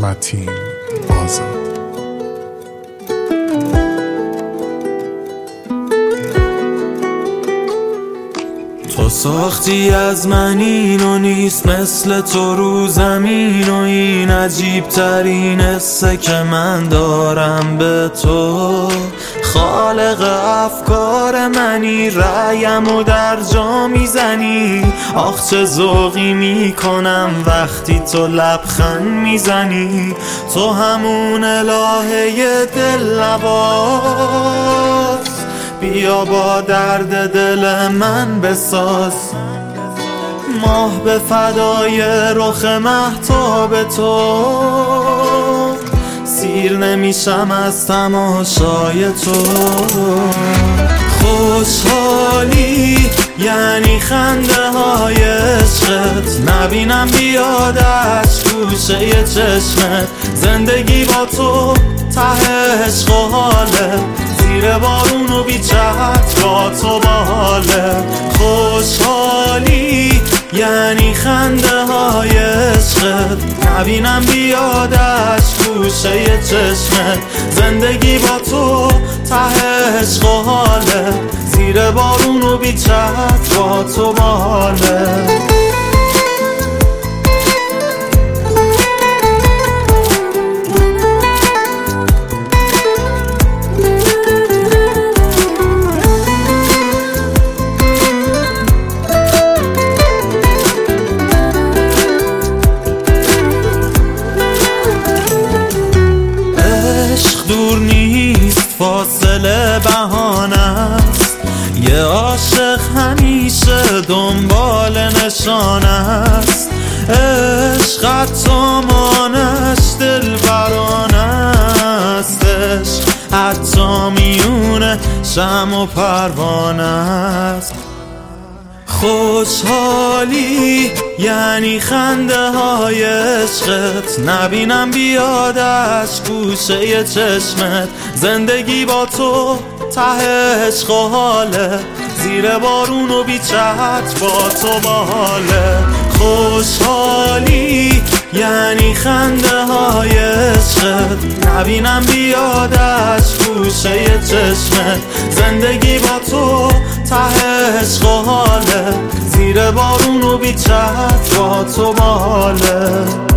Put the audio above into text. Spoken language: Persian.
متین آزاد. تو ساختی از من اینو نیست مثل تو رو زمین و این عجیب ترین حسه که من دارم به تو. خالق افکار منی، رأیمو در جا میزنی. آخ چه ذوقی میکنم وقتی تو لبخند میزنی. تو همون الهه دل نواز، بیا با درد دل من بساز. ماه به فدای رخ مهتاب تو، سیر نمیشم از تماشای تو. خوشحالی یعنی خنده های عشقت، نبینم بیادش گوشه چشمت. زندگی با تو ته عشق و حاله، زیر بارون و بی جهت با تو باله. خوشحالی یعنی خنده های عشقت، نبینم بیادش گوشه چشمت. زندگی با تو ته عشق و حاله، زیر بارون و بی جهت با تو باله. دور نیست، فاصله بهانه است. یه عاشق همیشه دنبال نشانه است. عشقت مانش دل برانه است. عشق حتی میونه شمع و پروانه است. خوشحالی یعنی خنده های عشقت، نبینم بیادش گوشه چشمت. زندگی با تو ته عشق و حاله، زیر بارون و بی جهت با تو باله. خوشحالی یعنی خنده های عشقت، نبینم بیادش گوشه چشمت. زندگی با تو ته عشق و حاله، زیر بارون و بی جهت با تو باله.